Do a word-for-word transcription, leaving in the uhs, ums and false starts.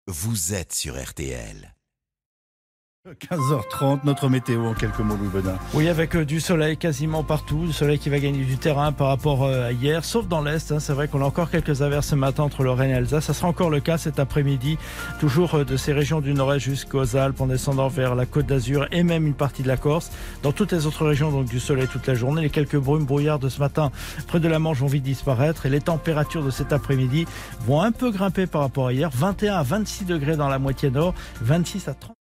vous êtes sur R T L. quinze heures trente, notre météo en quelques mots, Louis Bedin. Oui, avec euh, du soleil quasiment partout, du soleil qui va gagner du terrain par rapport euh, à hier, sauf dans l'Est. Hein, c'est vrai qu'on a encore quelques averses ce matin entre Lorraine et Alsace. Ça sera encore le cas cet après-midi, toujours euh, de ces régions du nord-est jusqu'aux Alpes, en descendant vers la Côte d'Azur et même une partie de la Corse. Dans toutes les autres régions, donc du soleil toute la journée. Les quelques brumes brouillards de ce matin près de la Manche vont vite disparaître et les températures de cet après-midi vont un peu grimper par rapport à hier. vingt et un à vingt-six degrés dans la moitié nord, vingt-six à trente.